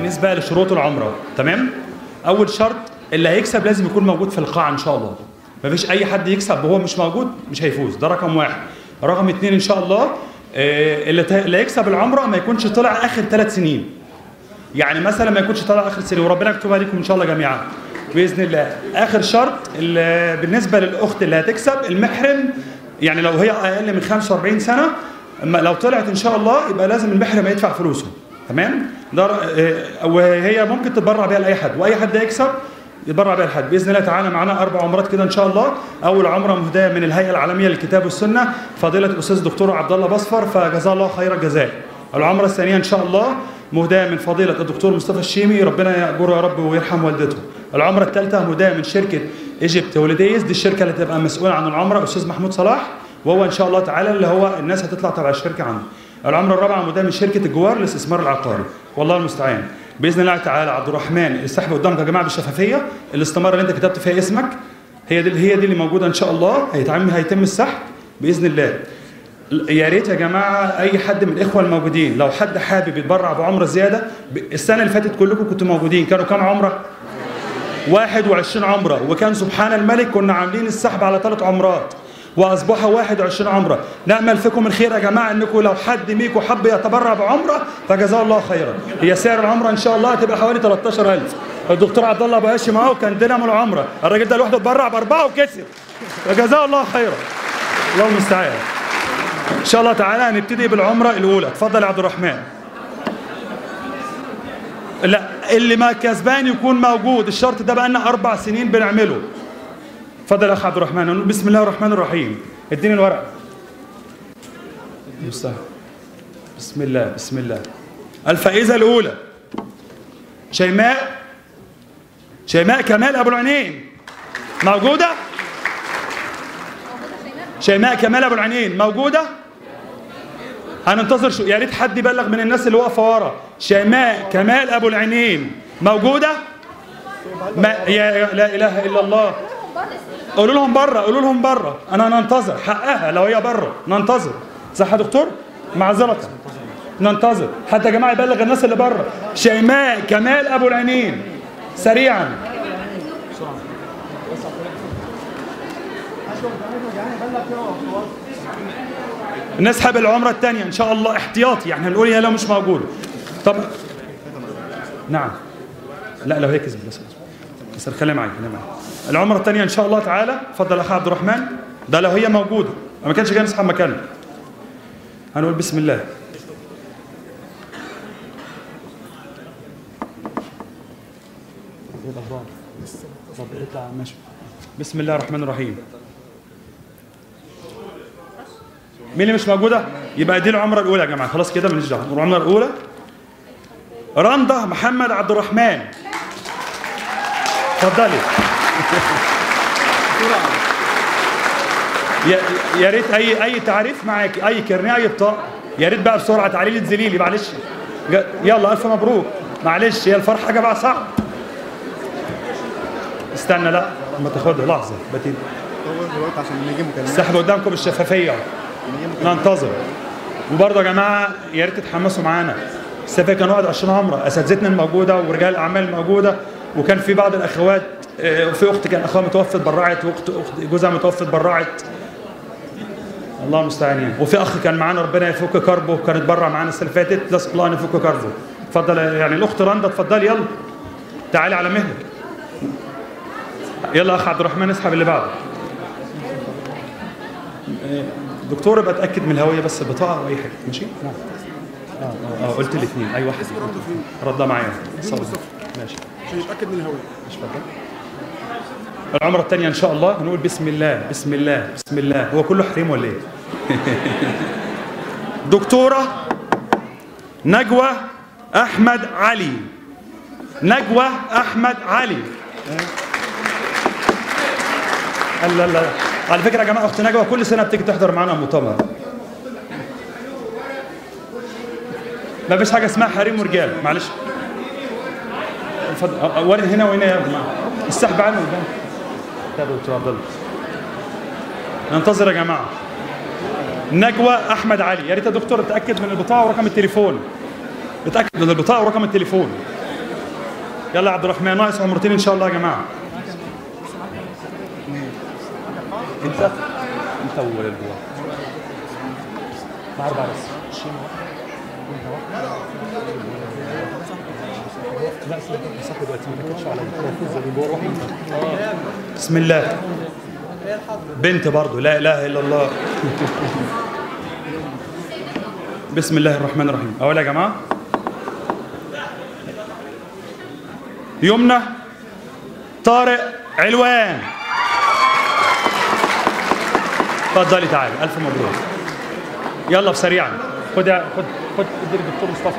بالنسبه لشروط العمره. تمام. اول شرط اللي هيكسب لازم يكون موجود في القاعه ان شاء الله. مفيش اي حد يكسب وهو مش موجود مش هيفوز. ده رقم واحد. رقم اتنين ان شاء الله اللي هيكسب العمره ما يكونش طلع اخر 3 سنين. يعني مثلا ما يكونش طلع اخر سنه، وربنا يكتبها لكم ان شاء الله جميعا باذن الله. اخر شرط بالنسبه للاخت اللي هتكسب المحرم، يعني لو هي اقل من 45 سنه لو طلعت ان شاء الله يبقى لازم المحرم يدفع فلوسه. تمام. ده وهي ممكن تتبرع بيها لاي حد، واي حد يكسب يتبرع بيها لحد باذن الله تعالى. معانا 4 عمرات كده ان شاء الله. اول عمره مهداه من الهيئه العالميه للكتاب والسنه فضيله الاستاذ الدكتور عبد الله بصفر، فجزاه الله خير الجزاء. العمره الثانيه ان شاء الله مهداه من فضيله الدكتور مصطفى الشيمي، ربنا يأجره يا رب ويرحم والدته. العمره الثالثه مهداه من شركه ايجيبت هوليديز، دي الشركه اللي تبقى مسؤوله عن العمره استاذ محمود صلاح، وهو ان شاء الله تعالى اللي هو الناس هتطلع تبع الشركه عنده. العمره الرابعه مهداه من شركه الجوار للاستثمار العقاري، والله المستعان. باذن الله تعالى عبد الرحمن السحب قدامك يا جماعه بالشفافيه، الاستماره اللي انت كتبت فيها اسمك هي دي اللي موجوده ان شاء الله. هيتم السحب باذن الله. يا ريت يا جماعه اي حد من الاخوه الموجودين لو حد حابب يتبرع بعمره زياده. السنه اللي فاتت كلكم كنتوا موجودين، كانوا كام عمره؟ 21 عمره، وكان سبحان الملك كنا عاملين السحب على 3 عمرات واصبحوا 21 عمره. نامل فيكم الخير يا جماعه، انكم لو حد منكم حب يتبرع بعمره فجزاه الله خيرا. هي سعر العمره ان شاء الله هتبقى حوالي 13,000. الدكتور عبد الله ابو هاشم اهو كان دينامو العمره، الراجل ده لوحده اتبرع ب4 وكسب، فجزاه الله خيرا. الله المستعان. ان شاء الله تعالى هنبتدي بالعمره الاولى. اتفضل يا عبد الرحمن. لا اللي ما كسبان يكون موجود، الشرط ده بقى لنا 4 سنين بنعمله. اتفضل يا اخ عبد الرحمن. نقول بسم الله الرحمن الرحيم. اديني الورق. بسم الله بسم الله. الفائزه الاولى شيماء كمال ابو العينين، موجوده؟ شيماء كمال ابو العينين موجوده؟ هننتظر يا ريت حد يبلغ من الناس اللي واقفه ورا. شيماء كمال ابو العينين موجوده؟ لا اله الا الله. قولوا لهم بره، انا ننتظر حقها. لو هي بره ننتظر، صح يا دكتور؟ معذره ننتظر حتى يا جماعه يبلغ الناس اللي بره. شيماء كمال ابو العينين سريعا. نسحب العمره الثانيه ان شاء الله احتياطي، يعني هنقول هي لو مش موجوده. طب نعم لا لو هي كذب بس خليها معايا. العمره الثانيه ان شاء الله تعالى. اتفضل يا اخ عبد الرحمن. ده لو هي موجوده، ما كانش جاي نسحب مكانها. هنقول بسم الله. بسم الله الرحمن الرحيم. مين اللي مش موجوده؟ يبقى دي العمره الاولى يا جماعه. خلاص كده ماليش دعوه. العمره الاولى رندا محمد عبد الرحمن. اتفضلي. يا ريت اي تعريف معاكي، اي كارنيه، اي بطاقه، يا ريت بقى بسرعه. تعالي لي تزيلي لي معلش. يلا الف مبروك. معلش هي الفرحه حاجه بقى صعب. استنى لا ما تاخدها لحظه بتيجي دلوقتي عشان نيجي مكالمات. السحب قدامكم بالشفافيه. ننتظر. وبرضه يا جماعه يا ريت تتحمسوا معانا. السفايه كان 21 عمره، اساتذتنا الموجوده ورجال الاعمال الموجوده، وكان في بعض الاخوات، في اخت كان اخوها متوفى اتبرعت، واخت جوزها متوفى اتبرعت. الله المستعان يعني. وفي اخ كان معانا ربنا يفك كربه كان اتبرع معانا السنه اللي فاتت، نسال الله ان يفك كربه. اتفضل يعني الاخت رندا اتفضلي يلا. تعالي على مهلك. يلا اخ عبد الرحمن اسحب اللي بعده. دكتور ابقى اتاكد من الهويه بس البطاقه او اي حاجه ماشي؟ نعم. قلت الاثنين. اي واحد ردها معايا. ماشي عشان نتاكد من الهويه. ماشي اتفضل. العمره الثانيه ان شاء الله هنقول بسم الله بسم الله بسم الله. هو كله حريم ولا ايه؟ دكتوره نجوى احمد علي. نجوى احمد علي. لا على فكره يا جماعه اخت نجوى كل سنه بتيجي تحضر معانا مؤتمر. ما فيش حاجه اسمها حريم ورجال معلش. اتفضل هنا وهنا يا جماعه. السحب عنه قدام. يا دكتور عبد الله. ننتظر يا جماعه. نجوى احمد علي. يا ريت يا دكتور تتاكد من البطاقه ورقم التليفون. اتاكد من البطاقه ورقم التليفون. يلا يا عبد الرحمن، ناقص عمرتين ان شاء الله يا جماعه. انت والبوا مع 4 بس. لا صح دلوقتي ما تكتش عليا. بسم الله. بنت برضه، لا اله الا الله. بسم الله الرحمن الرحيم. اول يا جماعه يمنى طارق علوان. اتفضلي تعالي، الف مبروك. يلا بسريعا. خد ادي الدكتور مصطفى.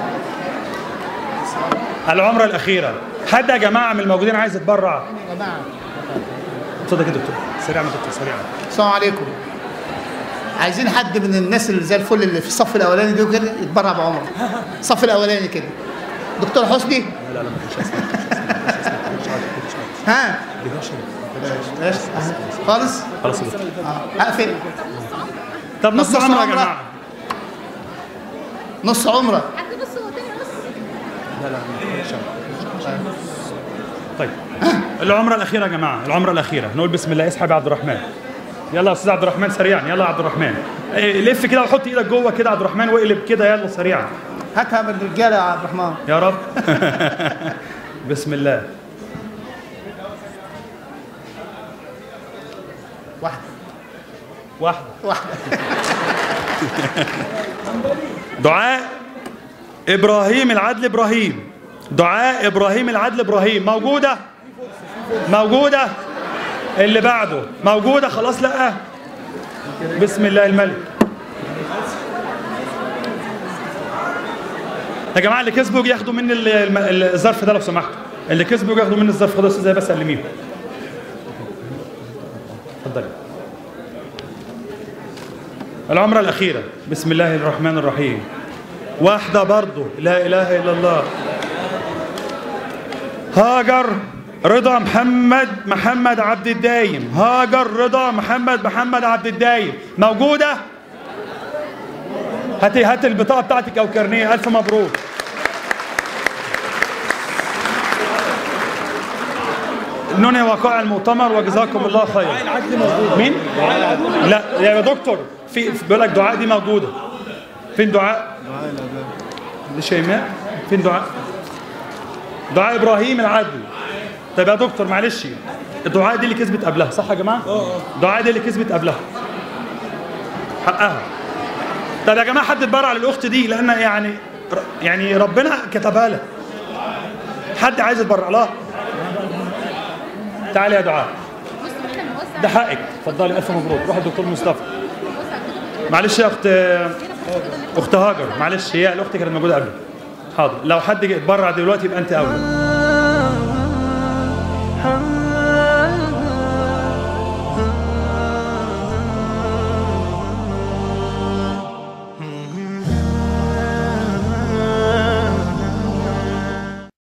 العمره الاخيره. حد يا جماعه من الموجودين عايز يتبرع؟ يا جماعه اتفضل يا دكتور. سريعا يا دكتور، سريعا. السلام عليكم. عايزين حد من الناس اللي زي الفل اللي في الصف الاولاني دول كده يتبرع بعمره. الصف الاولاني كده. دكتور حسني. لا لا مش هسمع. ها ماشي خالص. خلاص يا دكتور. اقفل. طب نص عمره يا جماعه. نص عمره. لا لا طيب العمره الاخيره يا جماعه، العمره الاخيره. نقول بسم الله. اسحب يا عبد الرحمن. يلا يا استاذ عبد الرحمن سريعا. يلا يا عبد الرحمن. لف كده وحط ايدك جوه كده يا عبد الرحمن واقلب كده. يلا سريعا. هاتها من الرجاله يا عبد الرحمن. يا رب. بسم الله. واحده. دعاء ابراهيم العدل ابراهيم. دعاء ابراهيم العدل ابراهيم. موجوده. اللي بعده موجوده. خلاص. لا بسم الله الملك. يا جماعه اللي كسبوا ياخدوا مني الظرف ده لو سمحتوا. اللي كسبوا ياخدوا مني الظرف. خدوا استاذ بس سلميهم. اتفضلي. العمره الاخيره. بسم الله الرحمن الرحيم. واحده برضه. لا اله الا الله. هاجر رضا محمد عبد الدايم. هاجر رضا محمد عبد الدايم. موجوده؟ هاتي البطاقه بتاعتك او كارنيه. الف مبروك. ننهي وقائع المؤتمر وجزاكم الله خيرا. مين؟ لا يا دكتور، في بيقول لك دعاء دي موجوده. فين دعاء؟ دي شيماء. فين دعاء؟ دعاء ابراهيم العدل. طب يا دكتور معلش، الدعاء دي اللي كسبت قبلها صح يا جماعه؟ الدعاء دي اللي كسبت قبلها حقها. طب يا جماعه حد اتبرع للاخت دي لان يعني ربنا كتبها لها. حد عايز يتبرع لها؟ تعالي يا دعاء. ده حقك. اتفضلي. الف مبروك. روح الدكتور مصطفى. معلش يا اخت هاجر، معلش هي الاخت كانت موجوده قبل. حاضر. لو حد اتبرع دلوقتي يبقى انت اول.